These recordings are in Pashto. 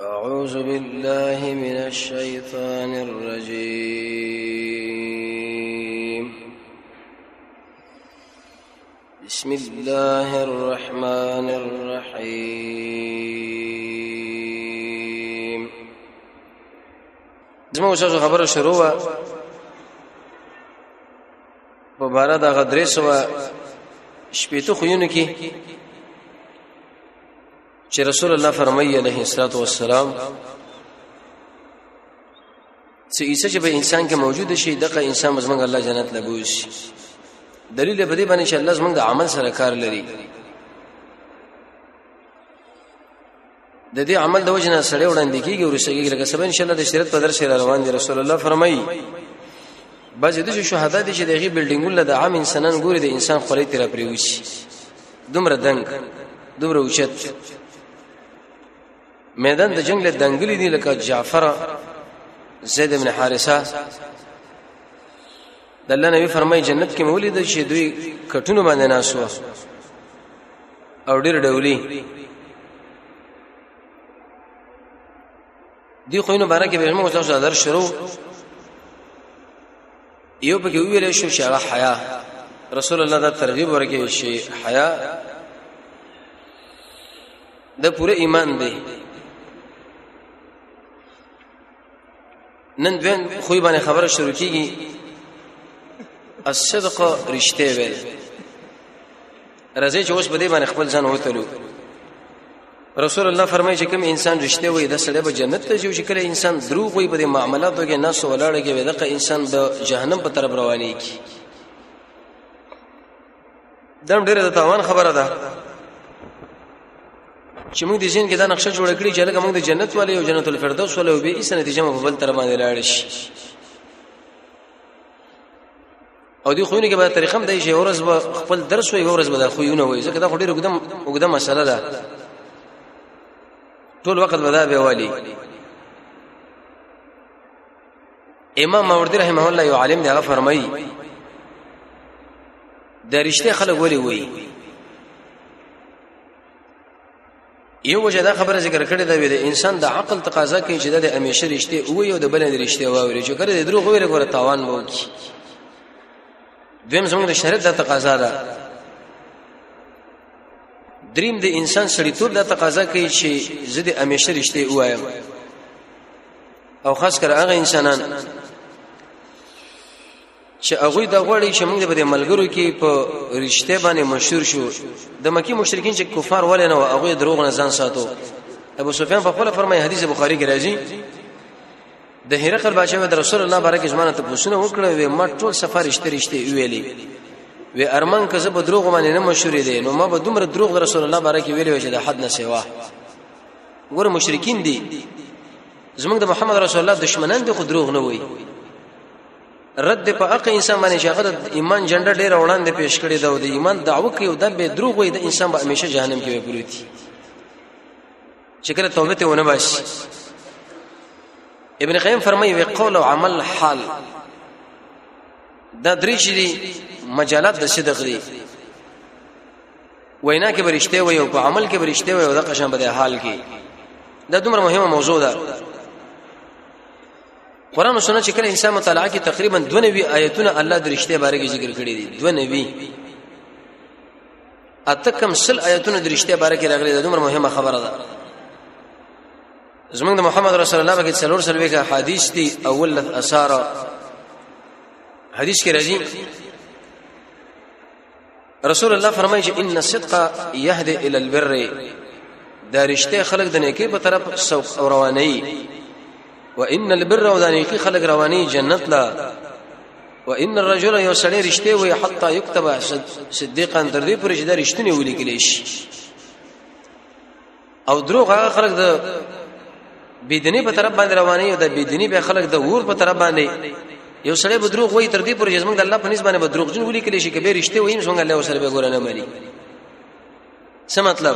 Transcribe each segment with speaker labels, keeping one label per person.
Speaker 1: أعوذ بالله من الشيطان الرجيم بسم الله الرحمن الرحيم زموږ څه خبره شروع وا په بار د غدرس وا شپېته خوونه کې چې رسول الله فرمایي عليه الصلاه والسلام چې عیسی چې به انسان کې موجود شي دغه انسان زمونږ الله جنت لبوش دلیل به دې باندې چې الله زمونږ د عمل سره کار لري د دې عمل د وجنه سره وړاندې کیږي او رسېږي لکه سبا ان شاء الله د شریعت په درس روان دي رسول الله فرمایي بعض د شهدا دي چې دغه بلډینګونه د عام انسانان ګوري د انسان خولې تر پریوشي دومره دنګ دومره اوچت میدان د جنگ له دنګلې دي لکه جعفر زید بن حارثه د الله نبی فرمایي جنت کې مولید شي دوی کټونو باندې ناسو او ډېر ډولي دی خو نو بارکه به موږ تاسو در شروع یو په کې ویل شو چې هغه حیا رسول الله دا ترغیب ورکړي شي حیا د پوره ایمان دی نن دوین خوې باندې خبره شروع کیږي الصدق رښتې ویل راځي چې اوس په دې باندې خپل ځان وتلو رسول الله فرمایي چې کوم انسان رښتې وي د سړی په جنت ته ځي چې کله انسان دروغ وي په دې معاملاتو کې ناس ولاړ کې دغه انسان د جهنم په طرف رواني کی دم ډیره د تاوان خبره ده چې موږ د ځین کې دا نقشه جوړ کړی چې لکه موږ د جنت والے او جنت الفردوس والے به ایسه نتیجه په بل تر باندې لاړ شي او دی خوونه کې به طریقه هم دی چې ورځ به خپل درس وي ورځ به د خوونه وي ځکه دا خو ډیر وګدم مسله ده ټول وخت به دا به والی امام ماوردی رحمه الله یو عالم دی هغه فرمایي د رښتیا خلک ولي وي یو وجه دا خبره ذکر کړې ده د انسان د عقل تقاضا کوي چې د همیشه رښتیا وي او د بل نه رښتیا واوري چې کړه د دروغ ویره ګوره تاوان وو کی دویم زموږ د شریعت د تقاضا ده دریم د انسان سړیتوب د تقاضا کوي چې زه د همیشه رښتیا وایم او خاص کر هغه انسانان چې هغه د غوړي چې موږ د ملګرو کې په رښتیا باندې مشهور شو د مکی مشرکین چې کفار ولې نه هغه دروغ نه ځان ساتو ابو سفیان په خپل فرمایي حدیث بخاری کې راځي د هرقل بادشاہ د رسول الله بارک زمانه ته پوښتنه وکړه و ما ټول سفر رښتیا ویلي و ارمان کزه په دروغ باندې نه مشهور دي نو ما به دومره دروغ رسول الله بارک ویلي چې د حد نه سوا ګوره مشرکین دي زمونږ د محمد رسول الله دشمنان دي خو دروغ نه وایي رد په حق انسان باندې شاغد ایمان جنډه ډیر وړاندې پیش کړی دا د ایمان دعوه کوي او د به دروغ وي د انسان به همیشه جهنم کې وي پروتي چې کله توبه ته ونه باسي ابن قیم فرمایي وی قول او عمل حال دا درې شي مجالات د صدق دي وینا کې برښتې وي او په عمل کې برښتې وي او د قشن بده حال کې دا دومره مهمه موضوع ده قرآن او سنت چې کله انسان مطالعه کې تقریبا 92 آیتونه الله د رښتیا باره کې ذکر کړی دي 92 اتکم سل آیتونه د رښتیا باره کې راغلي ده دومره مهمه خبره ده زمونږ د محمد رسول الله باندې څلور سلوي حدیث دي اول اثار حدیث کې راځي رسول الله فرمایي چې ان الصدق يهدي الى البر دا رښتیا خلق د نیکی په طرف سوق او رواني وان البر ودانيكي خلق رواني جنت لا وان الرجل يسړي رښتې وي حتى يكتب صديقا در دې پر چې دا رښتینی ولیکل شي او دروغ هغه خلق د بيدینی په طرف باندې رواني او د بيدینی به خلق د ور په طرف باندې یو سړی به دروغ وایي تر دې پر چې موږ د الله په نسبت باندې به دروغ جن ولیکل شي کبه رښتې وایي څنګه الله سره به ګور نه ملي څه مطلب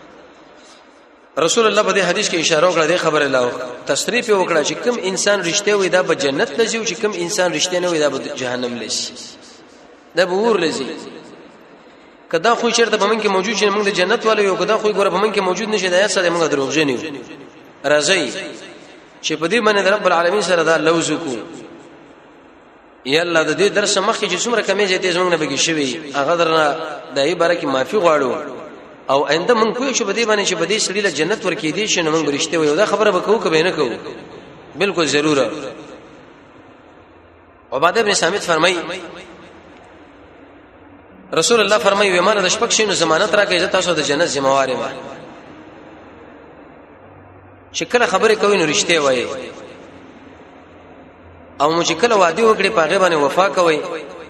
Speaker 1: رسول الله په دې حدیث کې اشاره وکړه د خبر الله تصریح وکړه چې کوم انسان رښتیا وي دا به جنت لږي او چې کوم انسان رښتیا نه وي دا به جهنم لږي دا به ور لږي کدا خو چیرته په من کې موجود چې موږ د جنت والو یو کدا خو ګوره په من کې موجود نشه دا یا سره موږ دروغ جنیو راځي چې په دې باندې رب العالمین سره دا لوز کو یا الله د دې درس مخکې چې څومره کمی زیاتې زمونږ نه بګی شوی هغه درنه دای بارے کې معافي غواړو او آینده مونږ کوی چې په دې باندې چې په دې سړي له جنت ورکې دي چې موږ برشته وي دا خبره وکړو کبه نه کوو بالکل ضروره. عباده بن صامت فرمایي رسول الله فرمایي ومانه د شپږ شینو ضمانت راکې عزت تاسو د جنت ذمہوار ما شکل خبره کوي نو رښتیا وایي او چې کله وعده وکړي پاغه باندې وفا کوي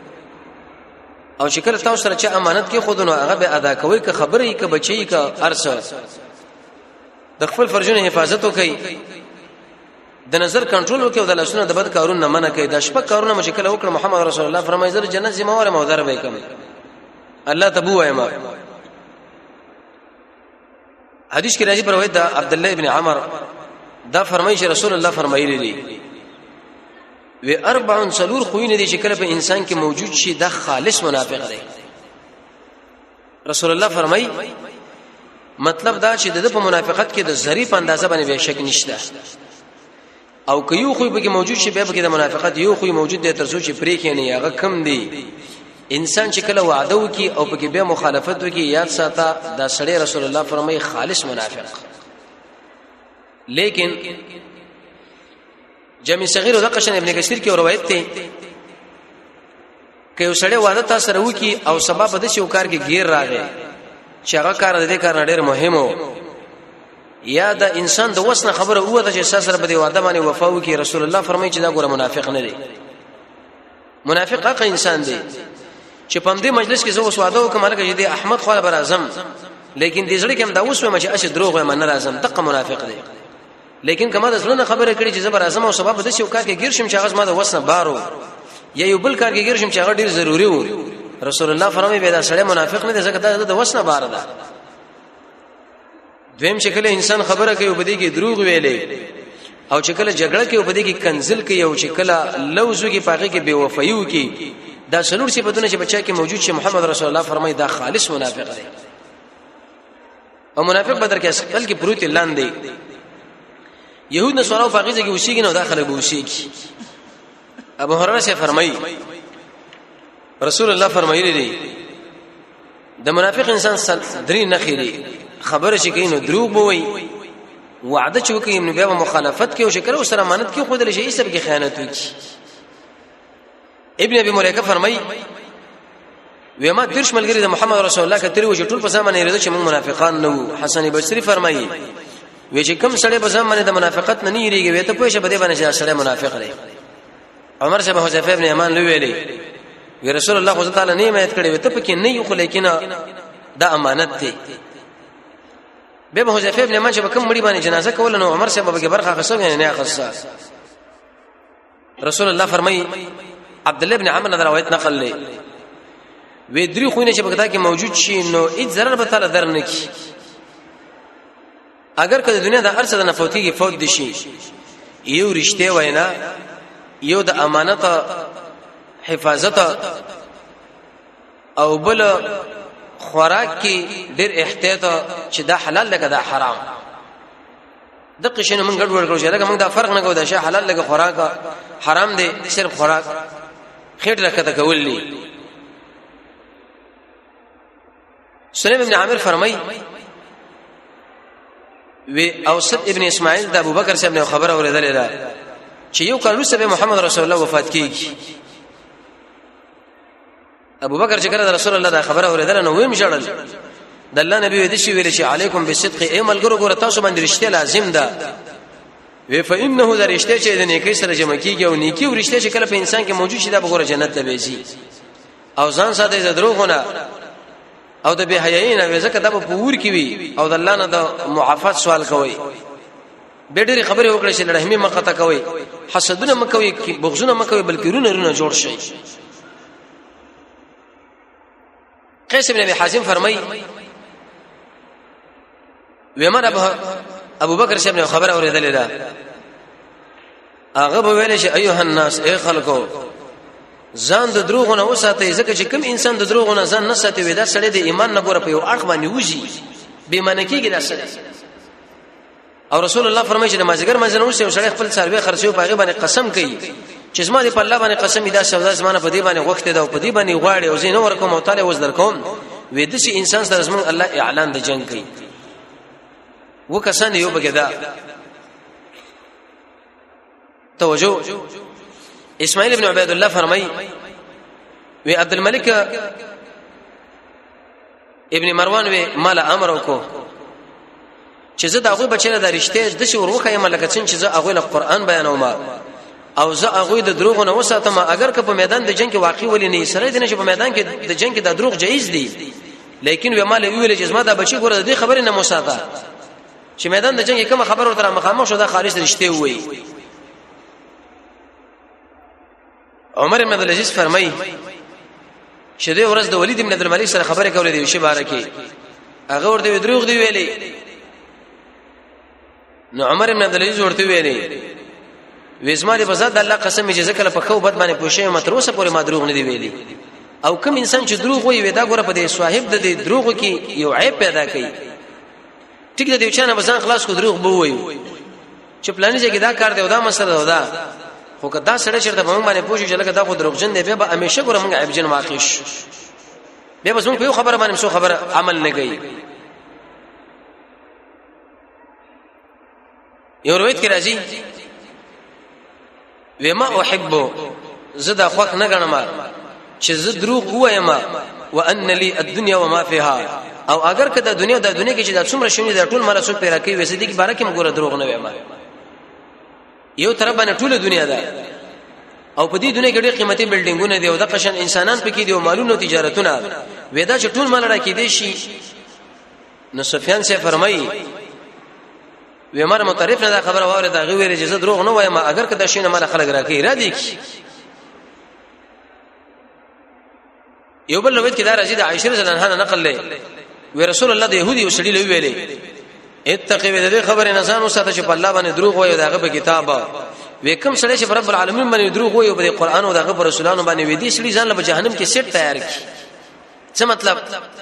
Speaker 1: او چې کله تاسو سره چې امانت کې خودونو هغه به ادا کوي که خبرې که بچي که ارسه د خپل فرجونو حفاظت وکړي د نظر کنټرول وکړي او د لاسونو د بد کارونو نه منع کوي د شپه کارونه مشکل وکړه محمد رسول الله فرمایي زر جنت ذمہوار مودر به کوم الله تبو ایما. حدیث کې راځي پر روایت د عبد الله ابن عمر دا فرمایي چې رسول الله فرمایلی دي و اربع سلور خوینه دي چې کله په انسان کې موجود شي دا خالص منافق دی. رسول الله فرمایي مطلب دا چې د په منافقت کې د ظریف اندازه باندې به شک نشته او که یو خو به کې موجود شي به کې د منافقت یو خو موجود دی ترڅو چې پرې کې نه هغه کم دی. انسان چې کله وعده وکي او په کې به مخالفت وکي یاد ساته دا سړی رسول الله فرمایي خالص منافق. لیکن جمع صغیر د قشن ابن کثیر کې روایت ته کې یو سړی وعده تاسو سره وکي او سبب د شي کار کې غیر راغی چې هغه کار دې کار ډېر مهمو یا د انسان د وسنه خبره وه چې سره په دې وعده باندې وفا وکي رسول الله فرمایي چې دا ګوره منافق نه دی. منافق هغه انسان دی چې په دې مجلس کې زه وسواده وکم هغه دې احمد خو بر اعظم لیکن دې ځړې کوم دا وسوه چې اشه دروغ وي من اعظم دغه منافق دی. لیکن کما د زړه خبره کړي چې زبر اعظم او سبب د شي کار کې غیر شم چې هغه ما د وسنه بارو یا یو بل کار کې غیر شم چې هغه ډیر ضروری وو رسول الله فرمایي به دا سړی منافق نه دی ځکه دا د وسنه بار ده. دویم چې کله انسان خبره کوي وبدي کې دروغ ویلې او چې کله جګړه کوي وبدي کې کنزل کوي او چې کله لوزو کې پاګه کې بے وفایو کې دا څلور صفاتونه چې بچا کې موجود شي محمد رسول الله فرمایي دا خالص منافق دی. او منافق بدر کې اصل کې پروت لاندې يهود نصارا په غیزه کې وشيږي نو داخله به وشيږي. ابو هريره سے فرمایي رسول الله فرمایلی دی د منافق انسان درې نخيري خبره چې کینو دروغ بوي وعده چې کوي نو بیا مخالفت کوي او شکر او سره امانت کوي خود له شي سب کې خیانت وکي. ابن ابي مليكه فرمایي وما درش ملګری د محمد رسول الله کتري و چې ټول په ځمانه لري چې موږ منافقان نه وو. حسن بصري فرمایي وی چې کوم سړی په ځمانه د منافقت نه نیریږي وي ته پوه شه بده باندې چې سړی منافق دی. عمر صاحب حذیفه ابن یمان لوی ویلي وی رسول الله صلی الله علیه وسلم نه کړی وي ته پکې نه یو خو لیکن دا امانت دی. به حذیفه ابن یمان چې کوم مړي باندې جنازه کول نو عمر صاحب به برخه خصو نه خصه. رسول الله فرمایي عبد الله ابن عمرو روایت نقل لې وی درې خوینه چې بغدا کې موجود شي نو هیڅ ضرر به تعالی در نه کی. اگر کله دنیا د ارسه نه فوتیږي فوت دي شي یو رښتیا وینا یو د امانت حفاظت او بل خوراک کې ډېر احتیاط چې دا حلال لکه دا حرام د قشنه من ګډ ورکړو چې لکه موږ دا فرق نه کوو دا شی حلال لکه خوراک حرام دی صرف خوراک خېټ راکته کول دي. سلیم ابن عامر فرمایي وی اوسط ابن اسماعیل د ابوبکر صاحب نه خبر اوریدل ده چې یو کال وروسته محمد رسول الله وفات کیږي. ابوبکر چې کړه رسول الله دا خبر اوریدل نو ویم جړل د الله نبی دې شی ویل چې علیکم بالصدق ای ملګرو ګور تاسو باندې رښتیا لازم ده وی فانه دا رښتیا چې د نیکی سره جمع کیږي او نیکی او رښتیا چې کله په انسان کې موجود شي دا به ګور جنت ته وځي او ځان ساده ز دروغونه او د به حیاینه ځکه دا په پور کې وي او د الله نه د معافات سوال کوي به ډېری خبره وکړي چې رحمي مقته کوي حسدونه مکوي بغضونه مکوي بلکې رونه جوړ شي. قیس بن ابي حازم فرمایي ومر ابو بکر صاحب نے خبر اوریدل ده هغه ویل چې ايها الناس اي خلکو ځان د دروغونه وساتئ ځکه چې کوم انسان د دروغونه ځان نه ساتي وي دا سړی د ایمان نه ګوره په یو اړخ باندې وځي به معنی کېږي دا سړی او رسول الله فرمایي چې د مازیګر منځ نه وسه سړی خپل څاروي خرڅو په هغه باندې قسم کوي چې زما دې په الله باندې قسم دا سودا زمانه په دې باندې وخت دا او په دې باندې غواړي او زینو ورکوم او تعالی وز درکوم وې د شي انسان سره زمون الله اعلان د جنگ کوي وکسان یو بګدا توجه اسماعیل ابن عبید الله فرمایي وی عبد الملک ابن مروان وی مال امر وکړو چې زه دا غوي بچنه د رښتې د شي ورخه ملکه چې زه هغه له قران بیانوم او زه هغه د دروغ نه وساتم اگر که په میدان د جنگ کې واقع ولې نه سره دي نه چې په میدان کې د جنگ کې د دروغ جایز دي لیکن وی مال ویل چې زما دا بچي ګوره د خبرې نه مساته چې میدان د جنگ کې کوم خبر ورته مخامخ شو دا خالص رښتې وي عمر بن عبد العزيز فرمایي چې د ورځ د ولید بن عبد الملک سره خبره کوله دی شی بارکه هغه ورته دروغ دی ویلي نو عمر بن عبد العزيز ورته ویلي وېزما دې بزاد الله قسم چې ذکر په خو بد باندې پوښې متروسه پورې ما دروغ نه دی ویلي او کوم انسان چې دروغ وي ودا ګوره په دې صاحب د دې دروغ کې یو عیب پیدا کوي ټیک دې چانه بزان خلاص کو دروغ بو وي چې پلانې چې دا کار دی او دا مسله ده خو کدا سره چرته په موږ باندې پوښي چې لکه دا خو دروغجن دی به همیشه ګوره موږ عیب جن واقع شو به بس موږ په خبره باندې څو خبره عمل نه کوي یو روایت کې راځي وما احب زدا خوښ نه غنم چې زه دروغ وایم وان لي الدنيا وما فيها او اگر کده دنیا کې چې د څومره شونی د ټول مال څو پیرا کوي وسې دي کې بارکه موږ دروغ نه وایم یو طرف باندې ټول دنیا ده او په دې دنیا کې ډېر قیمتي بلډینګونه دي او د قشن انسانان پکې دي او مالونه او تجارتونه ودا چې ټول مال راکې دي شي نو سفیان سے فرمایي ومر متعرف نه دا خبره واره دا غویر اجازه دروغ نه وایم اگر کدا شینه مال خلک راکې را دي یو بل روایت کې دا راځي د عائشه رضی الله عنها نقل لې و رسول الله د يهودي او سړي له ویلې اتقوا دې خبره نه ځان وساته چې په الله باندې دروغ وایي داغه په کتابه وکم سړی چې رب العالمین باندې دروغ وایي او په قرآن او داغه پر رسولانو باندې وې دي سړي ځان له جهنم کې سیټ تیار کړي څه مطلب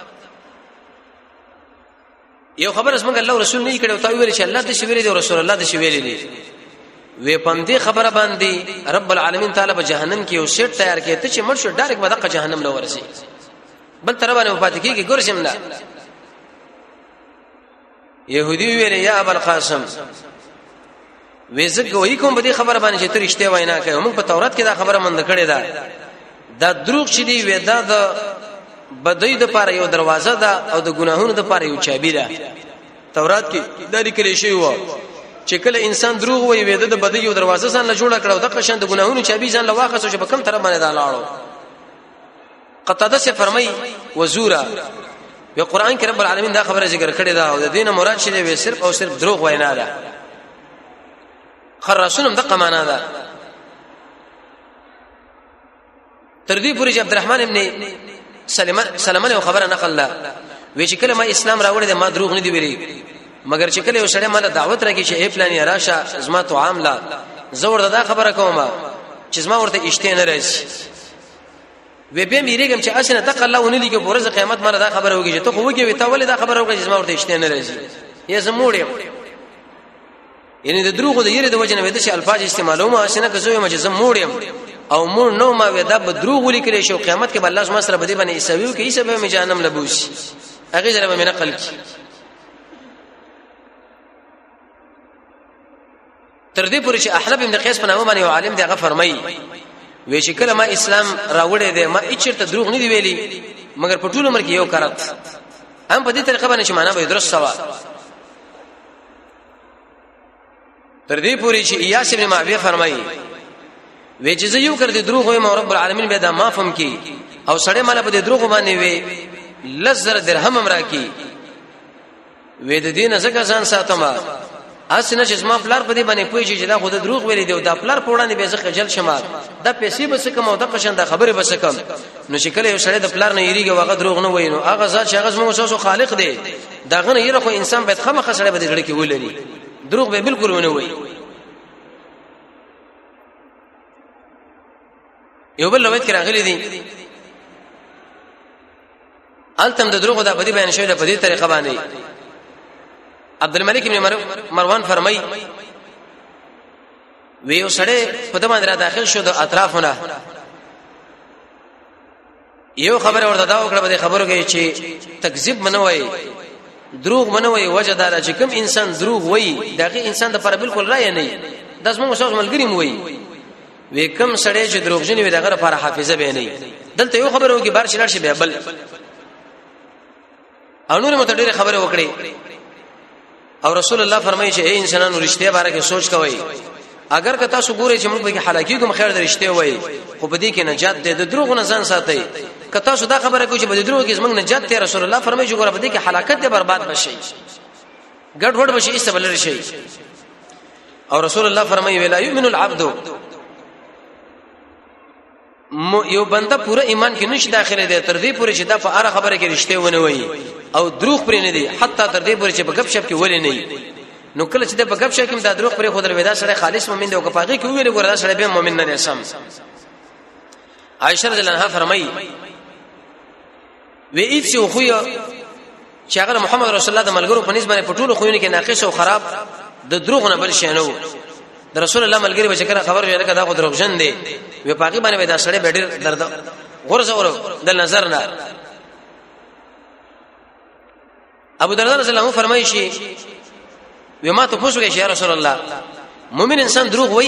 Speaker 1: یو خبر اسمه الله رسول نه کړي او تا ویل چې الله دې شویل دي او رسول الله دې شویل دي وې پندې خبره باندې رب العالمین تعالی په جهنم کې یو سیټ تیار کړي ته چې مړ شو ډایرک به دغه جهنم له ورسي بل تر باندې وفات کیږي ګورشم نه يهودي ویل یا ابو القاسم وېزګ وای کوم به خبره باندې چې تر رښتیا وینا کوي موږ په تورات کې دا خبره مند کړې ده دا دروغ چې دی ودا د بدوی د پاره یو دروازه ده او د ګناهونو د پاره یو چابي ده تورات کې دا لیکل شوی و چې کله انسان دروغ وایي ودا د بدوی یو دروازه ځان له جوړ کړو د قشن د ګناهونو چابي ځان له واخصو چې په کم طرف باندې دا لاړو قطاده سے فرمای وزورا په قران کې رب العالمین دا خبره ذکر کړې ده او د دینه مراد شې وي صرف او صرف دروغ وینا ده خراسونم دغه معنا ده تر دې پورې چې عبدالرحمن ابن سلمان یو خبره نقل لا وی چې کله ما اسلام راوړی ده ما دروغ نه دی ویلي مگر چې کله یو سړی مال دعوت راکړي چې ای پلانې راشه زما تو عامله زور دا خبره کومه چې زما ورته اشته نه راځي وی به میریګم چې اسنه تقلا ونی لګي ورځ قیامت مله دا خبره وږي ته خو وږي ته ولې دا خبره وږي چې زما ورته اشته نه راځي یا زموړې یعنی د دروغ د یری د وجنه وې د شي الفاظ استعمالومه اسنه که زوی مجه زموړې او مور نو ما وې دا بدروغ ولیکل شو قیامت کې بل الله سبحانه سره بده باندې ایسویو کې ایسه به جهنم لبوش هغه سره به نقل کی تر دې پورې چې احنف ابن قیس په نامه باندې یو عالم دی هغه فرمایي وې چې کله ما اسلام راوړې ده ما اچرته دروغ نه دی ویلي مگر په ټول عمر کې یو کارت هم په دې طریقه باندې چې معنا به درست سوا تر دې پورې چې ایاس ابن معاویه فرمایي وې چې زه یو کړ دې دروغ وایم رب العالمین به دا معفم کی او سړی مال په دې دروغ باندې وې لزر درهم امرا کی وې د دین زکه ځان ساتما اسنه چې ما پلار په دې باندې پوي چې دا خود دروغ ویلي دی دا پلار په وړاندې به زه خجل شمه دا پیسې بس کوم او دا قشن دا خبره بس کوم نو چې کله یو سړی د پلار نه یریږي واغه دروغ نه وینو هغه ذات چې هغه مو خالق دی دا غنه یره خو انسان باید خمخ سړی به دې کې ولري دروغ به بالکل ونه وي یو بل روایت کې راغلي دي التم د دروغ د بدی بیان شوی د بدی طریقه باندې عبد الملک ابن مروان فرمای ویو سړی په دمه را داخل شو د اطرافونه یو خبره ورته دا وکړه به خبرو کې چې تکذیب منوي دروغ منوي وجه دا چې کوم انسان دروغ وایي دغه انسان د پر بالکل رائے نه داس مو شاوس ملګری مو وایي وې کوم سړی چې دروغجن وي دغه لپاره حافظه به نه دلته یو خبره وکي بار شلار شي به بل او نور متډیر خبره وکړي او رسول الله فرمایي چې اے انسانانو رښتیا باره کې سوچ کوئ اگر که تاسو ګورئ چې موږ به حلاکی کوم خیر د رښتیا وایي خو په دې کې نجات ده د دروغ نه ځان ساتئ که تاسو دا خبره کوئ چې په دروغ کې زمونږ نجات ته رسول الله فرمایي چې ګوره په دې کې هلاکت ده برباد بشي ګډ وډ بشي استبلر شي او رسول الله فرمایي ولا یؤمن العبد یو بنده پورا ایمان کې نشي داخله دی تر دې پورې چې دا په اړه خبره کې رښتیا ونه وایي او دروغ پرې نه دی حتی تر دې پورې چې په غب شپ کې ولې نه نو کله چې د په غب شپ کې دا دروغ پرې خو در ودا سره خالص مؤمن دی او کپاغي کې ویل ګور دا سره به مؤمن نه سم عائشہ رضی الله عنها فرمایي وی ایت خو چې هغه محمد رسول الله د ملګرو په نسبت په ټولو خوونه کې ناقص او خراب د دروغ نه بل شي نه د رسول الله ملګری به څنګه خبر ویل کدا خو دروغجن دی وی پاکي باندې دا سړی ډېر درد غرض اور د نظر نه ابو دردا رضی الله عنه فرمایي شي وی ما ته پوښتنه کوي یا رسول الله مؤمن انسان دروغ وایي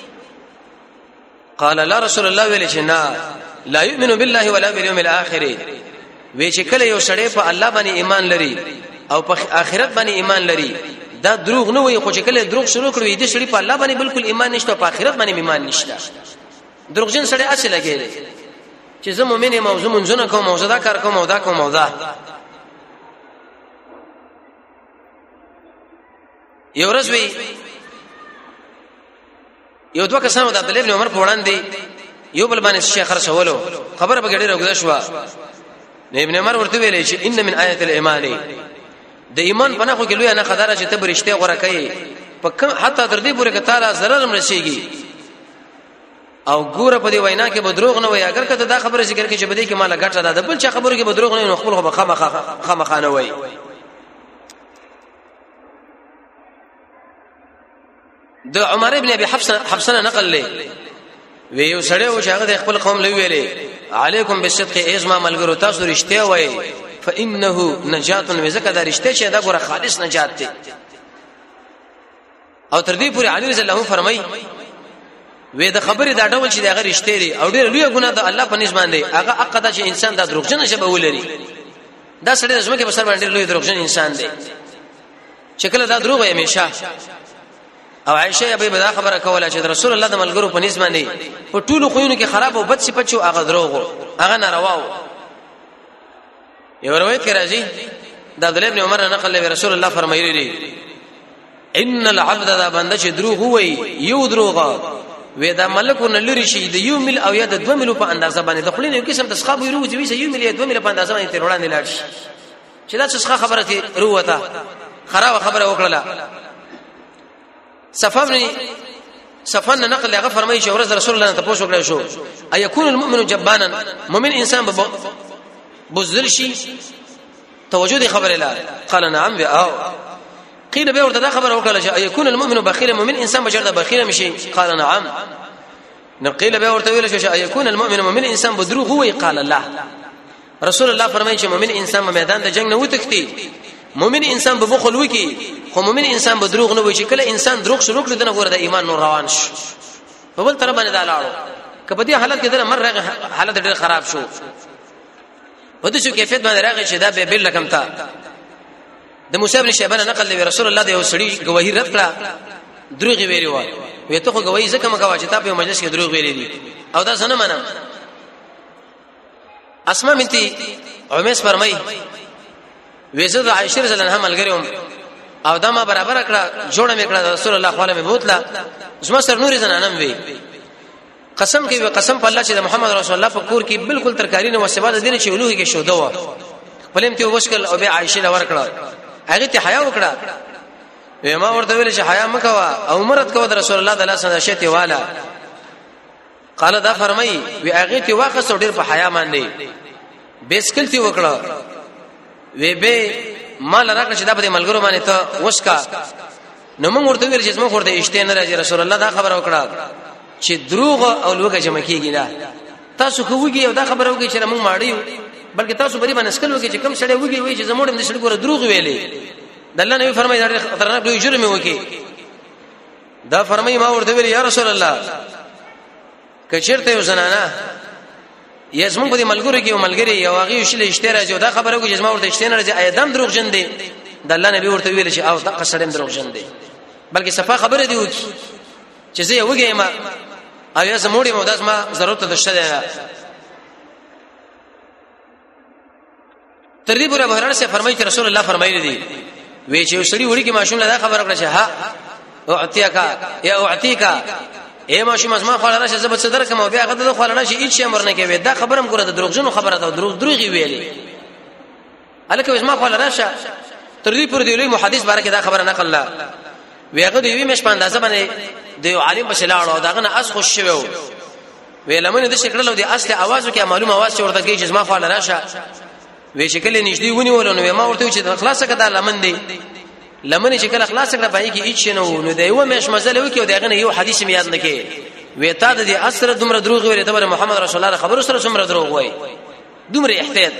Speaker 1: قال لا رسول الله ویل چې نه لا يؤمن بالله ولا باليوم الاخر وی چې کله یو سړی په الله باندې ایمان لري او په آخرت باندې ایمان لري دا دروغ نه وي خو چې کله دروغ شروع کړو دې سړي په الله باندې بالکل ایمان نشته په آخرت باندې ایمان نشته دروغجن سړی اصل لګي چې زه مؤمن یم او زه منځونه کوم او زه دا کار کوم او دا کوم او دا یو ورځ وی یو دوه کسانو د عبد الله ابن عمر په وړاندې یو بل باندې شیخ رسولو خبره به ګډه راغله شو ابن عمر ورته ویل چې ان من آیات الايمان د ایمان پناه خو کې لوی نه خدای چې ته برشته غوړه کوي په حتی تر دې پورې کتاله zarar مرشيږي او ګوره په دې وینا کې بدروغ نه وي اگر کته دا خبره ذکر کې چې بده کې مال غټه ده بل چا خبره کې بدروغ نه خپل خو خامخانه وي د عمر ابن ابي حفصه نقل لې وی یو سړی و چې هغه د خپل قوم لوي ویلې علیکم بالصدق ازما ملګرو تاسو رښتیا وایي فانه نجات وزکه دا رښتیا چې دا ګوره خالص نجات دی او تر دې پورې علي رضی الله عنه فرمایي وې د خبرې دا ډول چې دا رښتیا دی او ډېر لوی ګناه ده الله په نسبت باندې هغه عقیده چې انسان دا دروغجن شبه ولري دا سړی زموږ په سر باندې لوی دروغجن انسان دی شکل دا دروغ یې همیشه او عائشه به دا خبره کوله چې رسول الله د ملګرو په نسبت باندې په ټولو خوینو کې خراب او بد صفات شو هغه دروغ هغه نارواو یو روایت کې راځي د عبد الله ابن عمر نقل له رسول الله فرمایلی دی ان العبد ذا بنده چې دروغ وایي یو دروغ وې دا ملکو نه لري شي د یو مل او یا د 2 مل په اندازه باندې د خپل یو قسم د ښخاب وروځي وي یو مل یا 2 مل په اندازه باندې تر وړاندې لاړ شي چې دا څه خبره دي وروته خراب خبره وکړه صفن نقل هغه فرمایي چې ورځ رسول الله ته پوښتنه وکړه شو ايكون المؤمن جبانا مؤمن انسان بزدل شي توجد خبر لا قال نعم او قيل به ورته خبر وکړه چې ايكون المؤمن بخيلا مؤمن انسان بجرد بخيلا مشي قال نعم نقيل به ورته ویل چې ايكون المؤمن مؤمن انسان بدروغ هو قال لا رسول الله فرمایي چې مؤمن انسان په میدان د جنگ نه وتښتي مؤمن انسان به بخل وکي خو مؤمن انسان به دروغ نه وي چې کله انسان دروغ شروع کړي دنه ګوره د ایمان نور روان شي په بل طرف باندې دا لاړو کله دې حالت کې دنه مر حالت ډېر خراب شو په دې شو کیفیت باندې راغی چې دا به بل رقم تا د موسی بن شیبان نقل له رسول الله د یو سړي گواہی رد کړه دروغ ویلی و وي ته خو گواہی ځکه مګوا چې تا په مجلس کې دروغ ویلی دي او دا څنګه منم اسماء بنت عمیس فرمای وېزه د عائشه رضی الله عنها ملګریوم او دا ما برابر کړه جوړه مې کړه رسول الله خو له مې بوتله زما سره نور زنانم وی قسم کوي قسم په الله چې محمد رسول الله په کور کې بالکل ترکاری نه وسباد دین چې ولوه کې شو دا پلم ته وشکل او به عائشه لور کړه هغه ته حیا وکړه ما ورته ویل چې حیا مکوا او مراد کو رسول الله صلی الله علیه وسلم شته والا قال دا فرمای وی هغه ته واخص ډیر په حیا باندې بیسکل تی وکړه وی به مال راکړه چې دا په ملګرو باندې ته وسکا نو موږ ورته ویل چې موږ ورته اشته نه راځي رسول الله دا خبر وکړه چې دروغ او لوګه جمع کیږي نه تاسو خوږي او دا خبر وکړي چې موږ ماړیو بلکې تاسو بری باندې سکل وکړي چې کم سړی وږي وي چې زموږ د شړ ګوره دروغ ویلې د الله نبی فرمایي دا خطرناک دوی جرم وکړي دا فرمایي ما ورته ویل یا رسول الله کچرته یو زنانه یزمون په دې ملګرو کې یو ملګری یو هغه شل اشترا جو دا خبره کوي چې ما ورته اشتنه راځي اېدم دروغ جن دي د الله نبی ورته ویل چې او دا قصړم دروغ جن دي بلکې صفه خبره دی وکي چې زه وګیم ما او یا زموړي موداس ما ضرورت دشته ده ترغیب ابو هريره سے فرمایي چې رسول الله فرمایلی دي وی چې سړي وړي کې ماشوم له خبره کړه چې ها اعتیکا یا اعتیکا اے ماشوم اسما خو راشه زبر صدر کوم بیا غته خو راشه هیڅ شی امر نه کوي دا خبرم ګره د دروغجنو خبره ده دروغي ویلې الکه اسما خو راشه ترغیب پر دی لوی محدث بارکه دا خبره نقل لا ویغه دی مش پاندازه باندې دی عالم بشلاړو داغه نه اس خوش شوو ویلمن د شکړلو دی اصل आवाज کې معلوم आवाज ورته کې چې اسما خو راشه وی شکل نشدي ونی ولونه ما ورته چې خلاصه کړه لمن دی لمن چې کله خلاص کړه پای کې هیڅ نه دی یو مش مزله وکي دغه یو حدیث می یاد نکي وی تا د دې اثر دومره دروغ ویل ته محمد رسول الله خبر سره څومره دروغ وای دومره احتیاط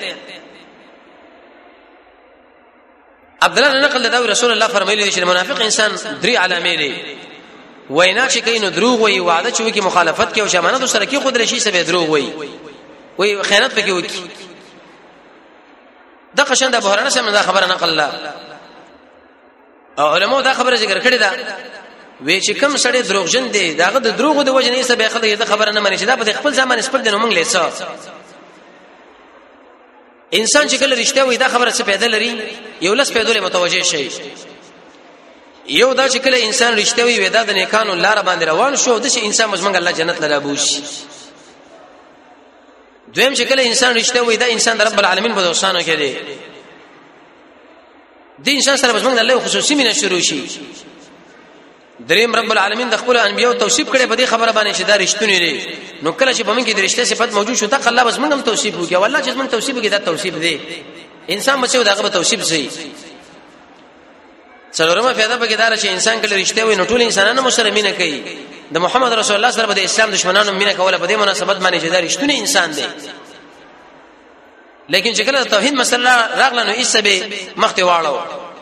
Speaker 1: عبد الله نقل دا رسول الله فرمایلی چې منافق انسان درې علامې لري وینا چې کینو دروغ وای وعده چې وکي مخالفت کوي او شمانت سره کې خود رشي سبه دروغ وای خیانت پکې وکي دا قشند ابو هريره سم دا خبره نقل لا علماء دا خبره ذکر کړی دا وی چې کوم سړی دروغجن دی داغه د دروغ د وجه نه سبه خدای دا خبره نه مانی چې دا په خپل ځمان سپل دی نو موږ لیسا انسان چې کله رښتیا وي دا خبره څه پیدا لري یو لس پیدا لري متوجه شي یو دا چې کله انسان رښتیا وي دا د نیکانو لار باندې روان شو د شي انسان مزمنګ الله جنت لره بوش دویم چې کله انسان رښتیا وي دا انسان د رب العالمین په دوستانو کې دی د انسان سره مزمنګ الله خصوصي مینه شروع شي دریم رب العالمین د خپل انبیو توصیف کړي په دې خبره باندې چې دا رښتونی دی نو کله چې په من کې د رښتیا صفت موجود شو تا الله بس موږ توصیف وکړو والله چې موږ توصیف وکړو دا توصیف دی انسان بچو داغه توصیف شي څلورمه پیدا پکې دار چې انسان کله رښتیا وي نو ټول انسانانو مسره مینه کوي د محمد رسول الله سره د اسلام دشمنانو مینه کوله په دې مناسبت باندې چې دا رښتونی انسان دی لیکن چې کله توحید مسله راغله نو ایسه به مخته واړو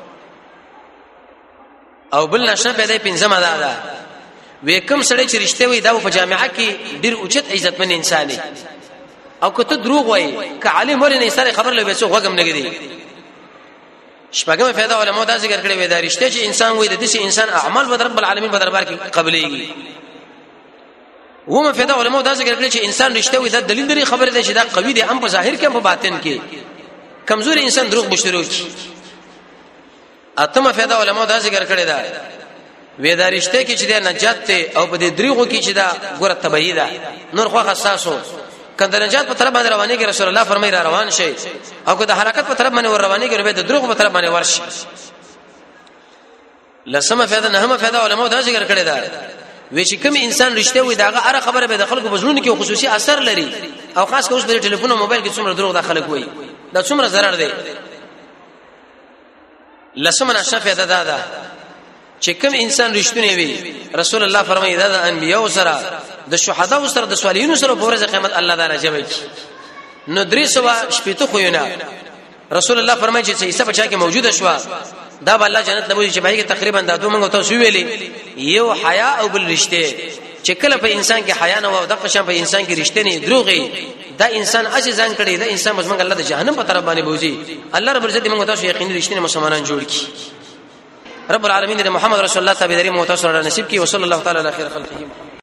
Speaker 1: او بل نشه پیدا پنځمه ده وې کوم سړی چې رښتیا وي دا په جامعه کې ډیر اوچت عزتمن انسان دی او کته دروغ وای ک عالم ولې نه سره خبر لوي څو غوګم نګدي شپږمه پیدا علماء دا ذکر کړی وې دا رښتیا چې انسان وي د دې انسان اعمال به رب العالمین په دربار کې قبليږي ومه پیدا علماء دا ذکر کړی چې انسان رښتیا وي دا دلیل لري خبره ده چې دا قوی دی هم په ظاهر کې هم په باطن کې کمزوري انسان دروغ بشرو کی اتمه پیدا علماء دا ذکر کړی دا وې دا رښتیا کې چې د نجات ته او په دې دروغو کې چې دا ګوره تبعی ده نور خو خاصو کله نجات په طرف باندې رواني کې رسول الله فرمایي را روان شي او که د حرکت په طرف باندې ور رواني کې نو به د دروغ په طرف باندې ورشي لسمه پیدا نهمه پیدا علماء دا ذکر کړی دا وې چې کوم انسان رښتیا وي داغه اره خبره به د خلکو بزرګونو کې خصوصي اثر لري او خاص کوم په ټلیفون او موبایل کې څومره دروغ داخله کوي دا څومره ضرر دی لسمه نشه پیدا دا چې کوم انسان رښتونی وي رسول الله فرمایي دا د انبیو سره د شهدا سره د صالحینو سره په ورځ قیامت الله دا راجمع کی نو درې سوا شپته خو نه رسول الله فرمایي چې عیسی بچا کې موجوده شو دا به الله جنت نموذج چې پای کې تقریبا دا دوه موږ تاسو ویلي یو حیا او بل رښتې چې کله په انسان کې حیا نه و د قشم په انسان کې رښتې نه دروغي دا انسان اجي ځان کړي دا انسان مزمن الله د جهنم په طرف باندې بوزي الله رب عزت موږ تاسو یقیني رښتینی مسلمانان جوړ کړي رب العالمین د محمد رسول الله تابعداري مو تاسو سره نصیب کړي وصلی الله تعالی علی خیر خلقه